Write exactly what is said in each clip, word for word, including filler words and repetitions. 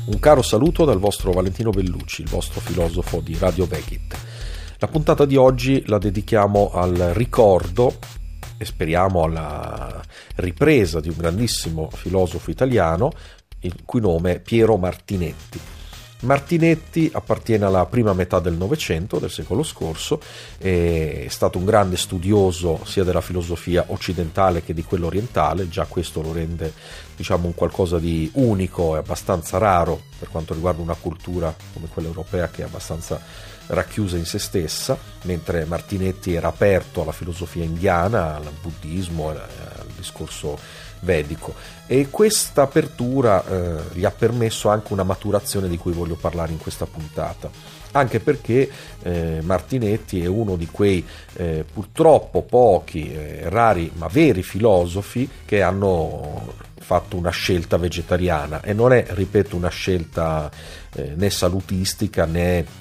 Un caro saluto dal vostro Valentino Bellucci, il vostro filosofo di Radio Vegit. La puntata di oggi la dedichiamo al ricordo e speriamo alla ripresa di un grandissimo filosofo italiano, il cui nome è Piero Martinetti. Martinetti appartiene alla prima metà del Novecento, del secolo scorso, è stato un grande studioso sia della filosofia occidentale che di quella orientale. Già questo lo rende, diciamo, un qualcosa di unico e abbastanza raro per quanto riguarda una cultura come quella europea, che è abbastanza racchiusa in se stessa, mentre Martinetti era aperto alla filosofia indiana, al buddismo, al discorso vedico, e questa apertura eh, gli ha permesso anche una maturazione di cui voglio parlare in questa puntata, anche perché eh, Martinetti è uno di quei eh, purtroppo pochi, eh, rari ma veri filosofi che hanno fatto una scelta vegetariana, e non è, ripeto, una scelta eh, né salutistica né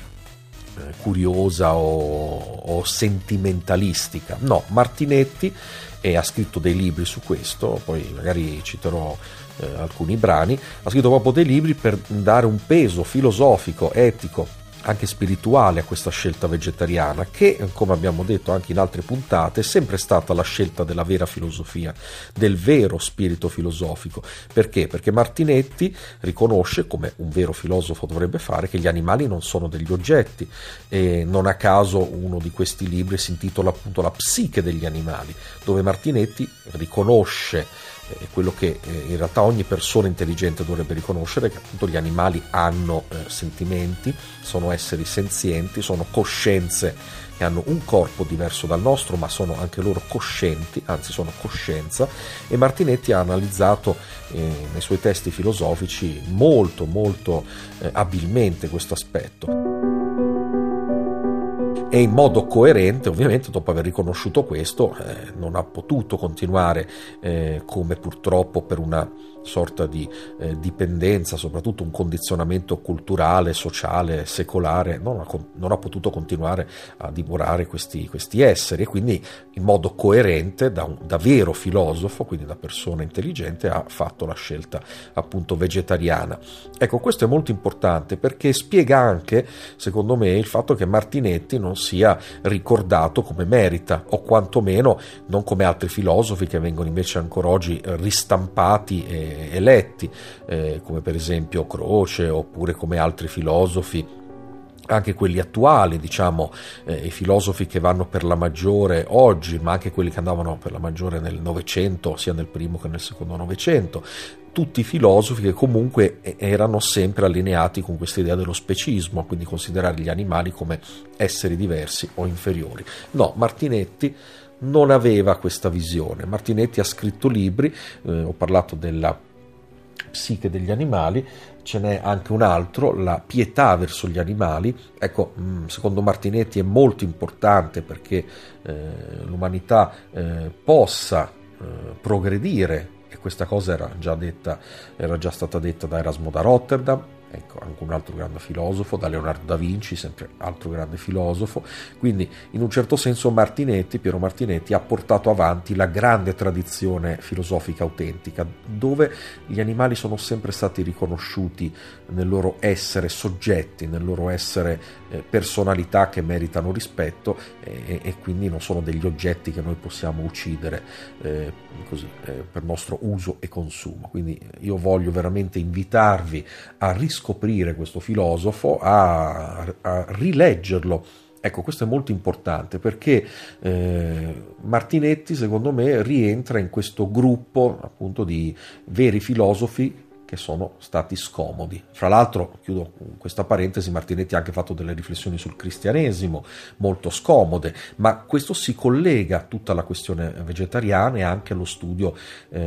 curiosa o, o sentimentalistica. No, Martinetti, e ha scritto dei libri su questo, poi magari citerò eh, alcuni brani, ha scritto proprio dei libri per dare un peso filosofico, etico, anche spirituale a questa scelta vegetariana, che, come abbiamo detto anche in altre puntate, è sempre stata la scelta della vera filosofia, del vero spirito filosofico. Perché? Perché Martinetti riconosce, come un vero filosofo dovrebbe fare, che gli animali non sono degli oggetti, e non a caso uno di questi libri si intitola appunto La psiche degli animali, dove Martinetti riconosce eh, quello che eh, in realtà ogni persona intelligente dovrebbe riconoscere, che appunto gli animali hanno eh, sentimenti, sono esseri senzienti, sono coscienze che hanno un corpo diverso dal nostro, ma sono anche loro coscienti, anzi sono coscienza, e Martinetti ha analizzato eh, nei suoi testi filosofici molto molto eh, abilmente questo aspetto. E in modo coerente, ovviamente, dopo aver riconosciuto questo, eh, non ha potuto continuare eh, come purtroppo per una sorta di eh, dipendenza, soprattutto un condizionamento culturale, sociale, secolare, non ha, non ha potuto continuare a divorare questi, questi esseri, e quindi in modo coerente, da, un, da vero filosofo, quindi da persona intelligente, ha fatto la scelta appunto vegetariana. Ecco, questo è molto importante perché spiega anche, secondo me, il fatto che Martinetti non sia ricordato come merita, o quantomeno non come altri filosofi che vengono invece ancora oggi ristampati e eletti, eh, come per esempio Croce, oppure come altri filosofi, anche quelli attuali, diciamo, eh, i filosofi che vanno per la maggiore oggi, ma anche quelli che andavano per la maggiore nel Novecento, sia nel primo che nel secondo Novecento. Tutti filosofi che comunque erano sempre allineati con questa idea dello specismo, quindi considerare gli animali come esseri diversi o inferiori. No, Martinetti non aveva questa visione. Martinetti ha scritto libri, eh, ho parlato della psiche degli animali, ce n'è anche un altro, La pietà verso gli animali. Ecco, secondo Martinetti è molto importante perché eh, l'umanità eh, possa eh, progredire, e questa cosa era già detta, era già stata detta da Erasmo da Rotterdam, ecco, anche un altro grande filosofo, da Leonardo da Vinci, sempre altro grande filosofo. Quindi in un certo senso Martinetti, Piero Martinetti, ha portato avanti la grande tradizione filosofica autentica, dove gli animali sono sempre stati riconosciuti nel loro essere soggetti, nel loro essere eh, personalità che meritano rispetto, e, e quindi non sono degli oggetti che noi possiamo uccidere eh, così eh, per nostro uso e consumo. Quindi io voglio veramente invitarvi a riscoprire questo filosofo, a, a rileggerlo. Ecco, questo è molto importante perché eh, Martinetti, secondo me, rientra in questo gruppo appunto di veri filosofi che sono stati scomodi. Fra l'altro, chiudo con questa parentesi, Martinetti ha anche fatto delle riflessioni sul cristianesimo molto scomode, ma questo si collega a tutta la questione vegetariana e anche allo studio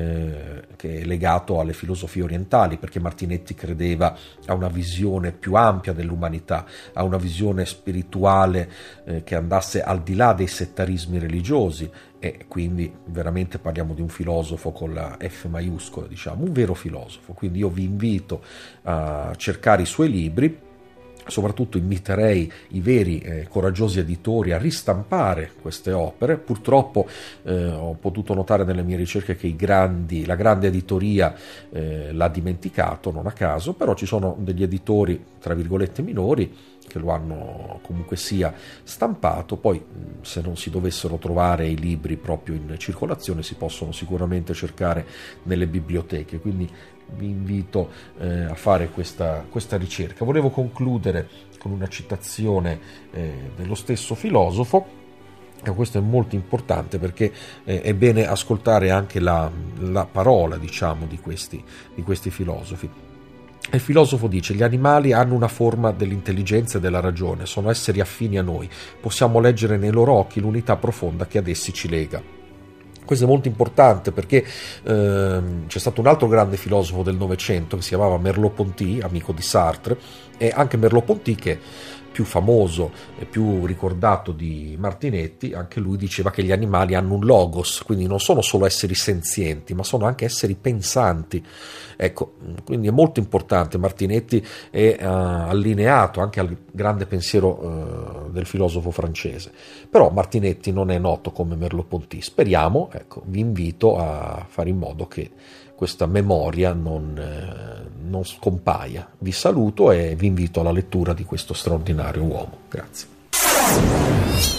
eh, che è legato alle filosofie orientali, perché Martinetti credeva a una visione più ampia dell'umanità, a una visione spirituale eh, che andasse al di là dei settarismi religiosi, e quindi veramente parliamo di un filosofo con la F maiuscola, diciamo, un vero filosofo. Quindi io vi invito a cercare i suoi libri, Soprattutto inviterei i veri eh, coraggiosi editori a ristampare queste opere. Purtroppo eh, ho potuto notare nelle mie ricerche che i grandi, la grande editoria eh, l'ha dimenticato, non a caso, però ci sono degli editori, tra virgolette, minori che lo hanno comunque sia stampato. Poi se non si dovessero trovare i libri proprio in circolazione si possono sicuramente cercare nelle biblioteche, quindi vi invito eh, a fare questa, questa ricerca. Volevo concludere con una citazione eh, dello stesso filosofo, e questo è molto importante perché eh, è bene ascoltare anche la, la parola, diciamo, di questi, di questi filosofi. Il filosofo dice: gli animali hanno una forma dell'intelligenza e della ragione, sono esseri affini a noi, possiamo leggere nei loro occhi l'unità profonda che ad essi ci lega. Questo è molto importante perché ehm, c'è stato un altro grande filosofo del Novecento che si chiamava Merleau-Ponty, amico di Sartre, e anche Merleau-Ponty, che più famoso e più ricordato di Martinetti, anche lui diceva che gli animali hanno un logos, quindi non sono solo esseri senzienti, ma sono anche esseri pensanti. Ecco, quindi è molto importante. Martinetti è uh, allineato anche al grande pensiero uh, del filosofo francese, però Martinetti non è noto come Merleau-Ponty. Speriamo, ecco, vi invito a fare in modo che questa memoria non, eh, non scompaia. Vi saluto e vi invito alla lettura di questo straordinario uomo. Grazie.